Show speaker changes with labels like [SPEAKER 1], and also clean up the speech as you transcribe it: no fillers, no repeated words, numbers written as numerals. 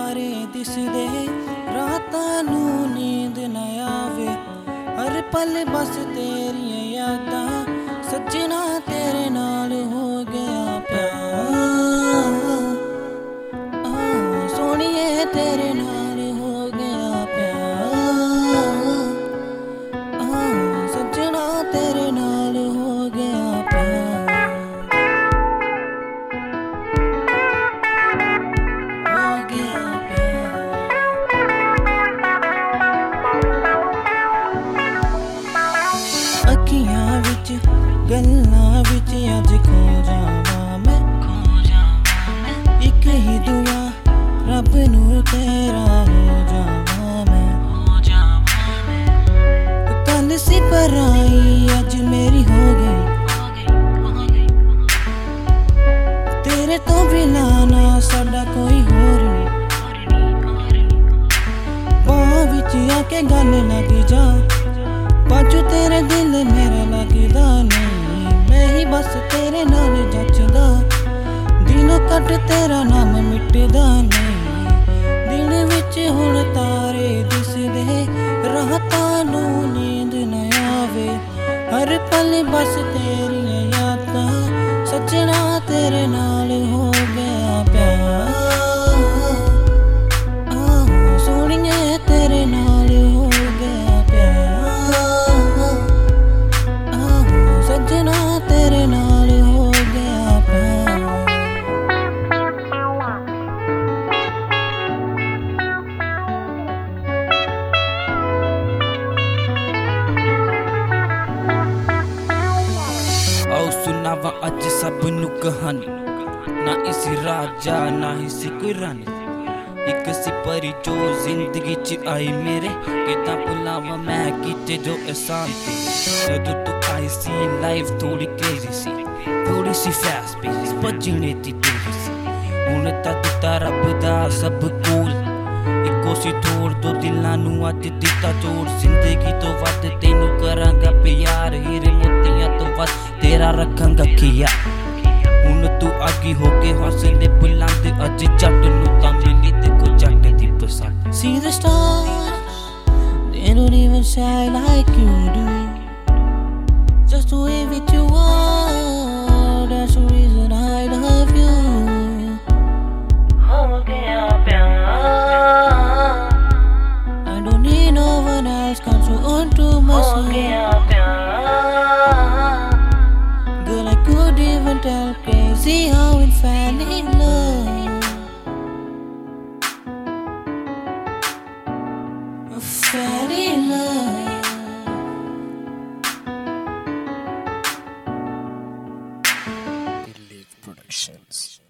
[SPEAKER 1] तारे दिसदे रातां नूं नींद न आवे हर पल बस तेरियां यादां सजना तेरे नाल हो गया प्यार सोनिए तेरे नाल हो गया प्यार सजना तेरे नाल हो गया प्यार अखियां विच गल्लां विच अज खो जावां मैं इक ही दुआ रब नूं तेरा हो जावां मैं कल सी पराई अज मेरी हो गई तेरे तो बिना ना साडा कोई होर नहीं बांह विच आके गल लग जा बाजू तेरे दिल मेरा लगदा नहीं मैं ही बस तेरे नाल जचदा दिलों कट तेरा नाम मिटदा नहीं दिल विच हुण तारे दिसदे रातां नूं नींद न आवे हर पल बस तेरियां यादां सजना तेरे नाल हो गया प्यार सोनिए तेरे नाल हो गया प्यार सजना तेरे नाल हो गया प्यार
[SPEAKER 2] आओ सुनावा अज सब नू कहानी ना इसी राजा ना इसी कोई रानी एक सी परी जो जिंदगी च आई मेरे किदां भुलावां मैं कीते जो एहसान थे जदों तू आई सी लाइफ थोड़ी क्रेजी सी थोड़ी सी फास्ट पेस भजने दी तेरी सी हुण तां दित्ता रब दा सब कूल इक्को सी तोड़ दो दिलां नू अज दित्ता जोड़ जिंदगी तो वध तैनू करांगा प्यार हीरे मोतियां तो वध तेरा रखांगा खिया हुण तू आगी होके हौसले बुलंद अज जट नू तां मिली देखो जट दी पसंद
[SPEAKER 1] See the stars, they don't even shine like you do. Just the way that you are, that's the reason I love you. हो गया प्यार, I don't need no one else, control to myself. हो गया प्यार, girl I could even tell, crazy how we fell in love. Fell in love.
[SPEAKER 3] Believe Productions.